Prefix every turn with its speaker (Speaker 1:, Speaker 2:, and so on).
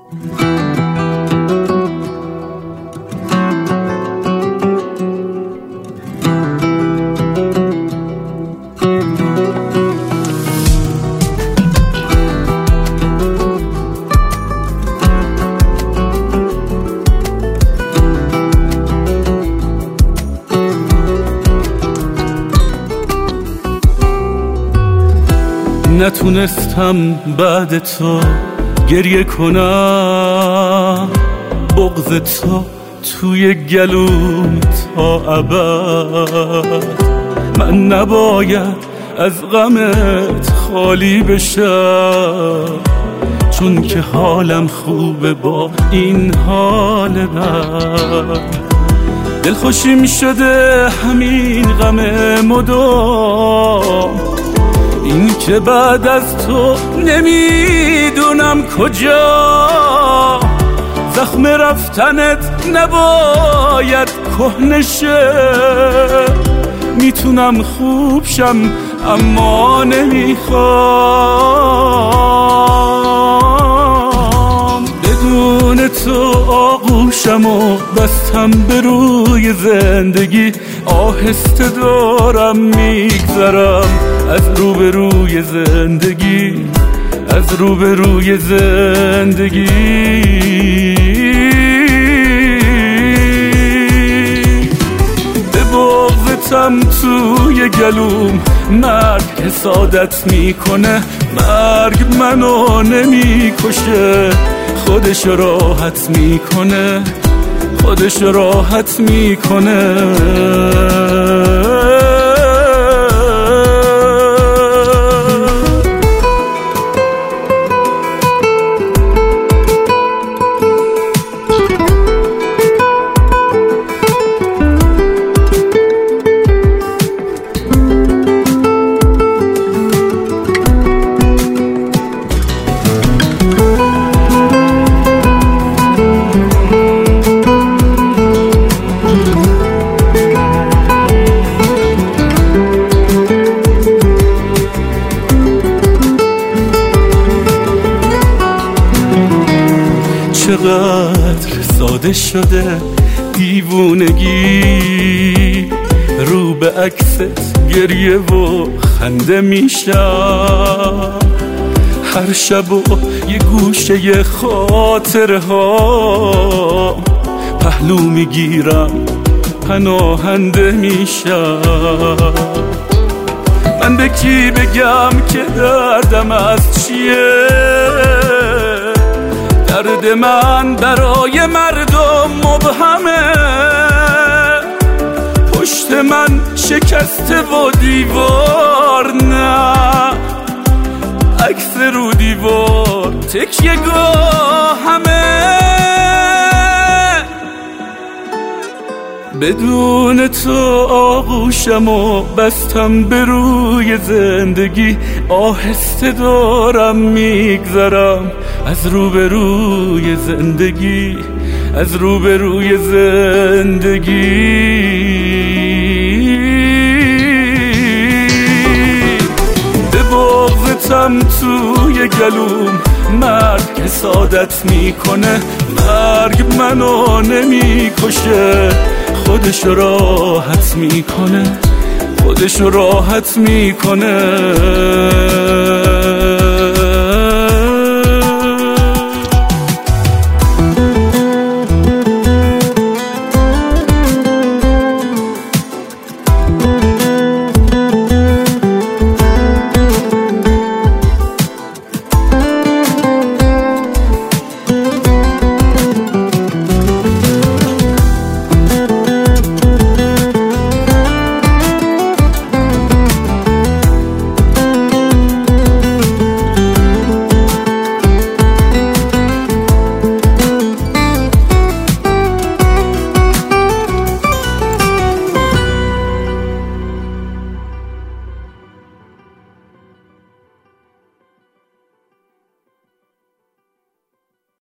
Speaker 1: نتونستم بعد تو گریه کنم، بغض تو توی گلوم تا ابد. من نباید از غمت خالی بشم، چون که حالم خوبه با این حال بد. دلخوشیم شده همین غم مدام، این که بعد از تو نمیدونم کجا. زخم رفتنت نباید کهنه شه، میتونم خوب شم اما نمیخوام. بدون تو آغوشم و بستم به روی زندگی، آهسته دارم میگذرم از روبروی زندگی، از روبروی زندگی. به بغضتم توی گلوم مرگ حسادت میکنه، مرگ منو نمیکشه، خودش راحت میکنه، خودش راحت میکنه. چقدر ساده شده دیوونگی، رو به عکست گریه و خنده میشم. هر شب و یه گوشه خاطرها پهلو میگیرم، پناهنده میشم. من به کی بگم که دردم از چیه؟ درد من برای مردم مبهمه، پشت من شکسته و دیوار نه، عکس رو دیوار تکیه گاه همه. بدون تو آغوشم و بستم به روی زندگی، آهسته دارم میگذرم از روبروی زندگی، از روبروی زندگی. به بغضتم توی گلوم مرگ حسادت میکنه، مرگ منو نمیکشه، خودش راحت میکنه، خودش راحت میکنه.